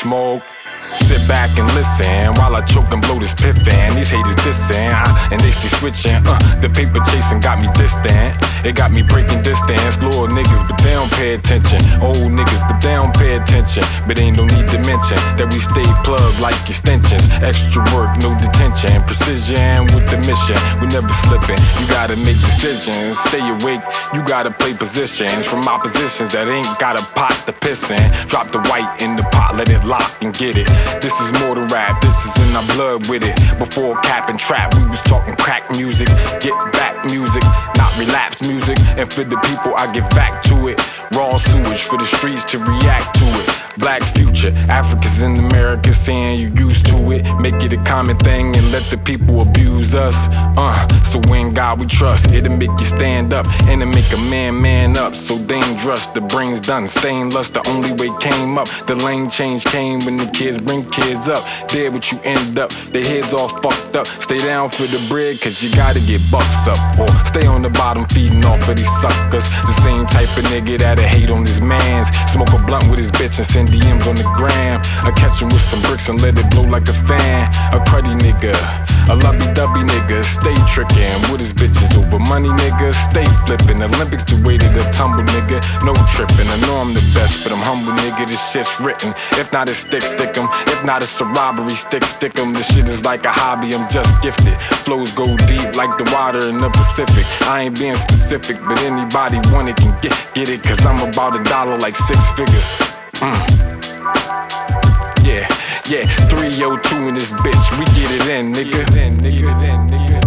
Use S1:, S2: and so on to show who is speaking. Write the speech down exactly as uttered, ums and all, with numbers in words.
S1: smoke. Sit back and listen while I choke and blow this piffin. These haters dissing, uh, and they stay switching. Uh, the paper chasing got me distant. It got me breaking distance. Little niggas, but they don't pay attention. Old niggas, but they don't pay attention. But ain't no need to mention that we stay plugged like extensions. Extra work, no detention. Precision with the mission. We never slipping. You gotta make decisions. Stay awake. You gotta play positions from oppositions that ain't got a pot to piss in. Drop the white in the pot, let it lock and get it. This is more than rap, this is in our blood with it. Before cap and trap, we was talking crack music. Get back music, not relapse music. And for the people, I give back to it. Raw sewage for the streets to react to it. Black future, Africans in America saying you used to it. Make it a common thing and let the people abuse us. Uh, so in God we trust, it'll make you stand up. And it'll make a man man up. So dangerous, the brain's done. Stainless, the only way came up. The lane change came when the kids bring kids up. There what you end up, their heads all fucked up. Stay down for the bread cause you gotta get bucks up. Or stay on the bottom feeding off of these suckers. The same type of nigga that'll hate on his mans. Smoke a blunt with his bitch and send D Ms on the gram. I catch him with some bricks and let it blow like a fan. A cruddy nigga, a lovey-dovey nigga. Stay tricking with his bitches over money nigga. Stay flipping, Olympics the way that a tumble nigga. No tripping, I know I'm the best but I'm humble nigga. This shit's written, if not a stick stick 'em. If not it's a robbery, stick stick 'em. This shit is like a hobby, I'm just gifted. Flows go deep like the water in the Pacific. I ain't being specific but anybody want it can get, get it. Cause I'm about a dollar like six figures. Mm. Yeah, yeah, three oh two in this bitch, we get it in, nigga.